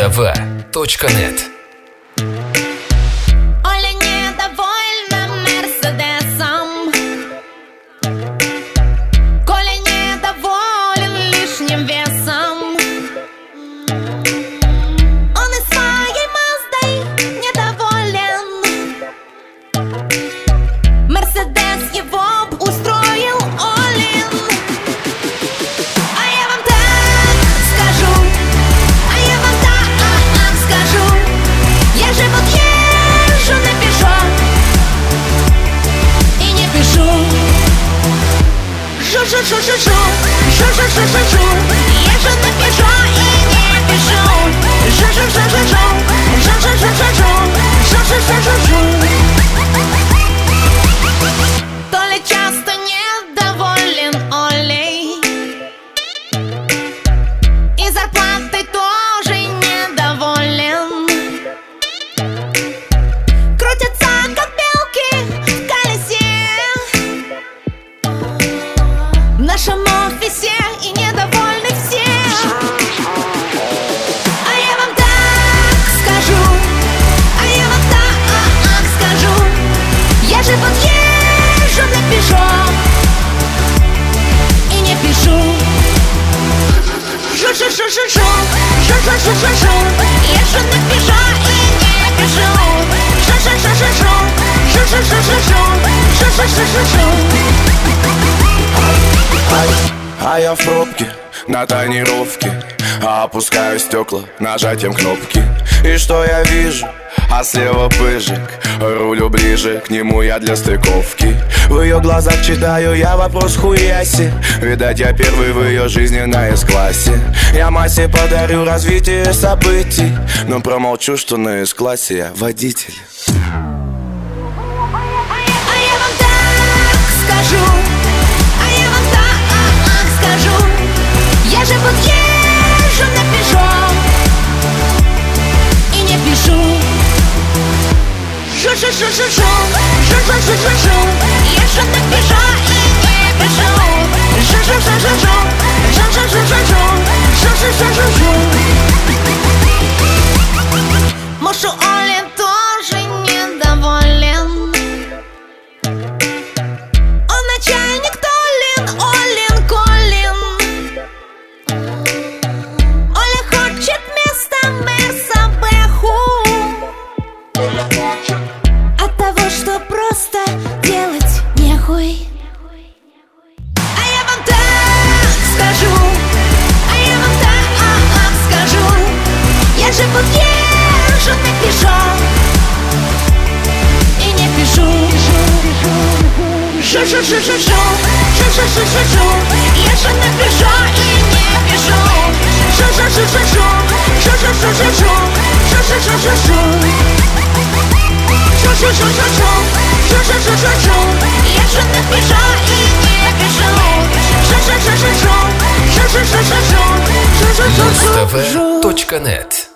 Муз-ТВ.нет. Оля недовольна Мерседесом, Коля недоволен лишним весом. Он и своей Маздой недоволен. Мерседес его устроил Олин. А я вам так скажу, а я вам так скажу. Я же вот езжу на Пежо и не пишу. Жу-жу-жу-жу-жу, жу-жу-жу-жу-жу. Езжу на Пежо и не пишу. Жу-жу-жу-жу-жу, жу-жу-жу-жу-жу, жу-жу-жу-жу-жу. Толя часто недоволен Олей, и зарплатой тоже недоволен. Крутятся, как белки в колесе в нашем офисе, и недовольны все. А я вам так скажу, а я вам так скажу. Я же вот езжу на Пежо и не пишу. Жу-жу-жу-жу-жу, жу-жу-жу-жу-жу. Езжу на Пежо и не пишу. Жу-жу-жу-жу-жу, жу-жу-жу-жу-жу, жу-жу-жу-жу-жу. А я в пробке, на тонировке, опускаю стекла нажатием кнопки. И что я вижу? А слева пыжик, рулю ближе к нему я для стыковки. В ее глазах читаю я вопрос хуяси. Видать, я первый в ее жизни на С-классе. Я массе подарю развитие событий, но промолчу, что на С-классе я водитель. Я же вот езжу на Пежо и не пишу. Жу-жу-жу-жу-жу, жу-жу-жу-жу-жу. Езжу на Пежо и не пишу. Жу-жу-жу-жу-жу, жу-жу-жу-жу-жу, жу-жу-жу-жу-жу. Муж у Оли тоже недоволен. Он начальник Толин, Олин, Колин. Оля хочет вместо Мерсабеху от того, что просто делать нехуй. А я вам так скажу, а я вам так скажу. Я же вот езжу на Пежо и не пишу. Жу-жу-жу-жу-жу, жу-жу-жу-жу-жу. Езжу на Пежо и не пишу. Жу-жу-жу-жу-жу, жу-жу-жу-жу-жу, жу-жу-жу-жу-жу. Жу-жу-жу-жу-жу, жу-жу-жу-жу-жу. Езжу на Пежо и не пишу. Жу-жу-жу-жу-жу, жу-жу-жу-жу-жу, жу-жу-жу-жу-жу. Муз-ТВ.нет.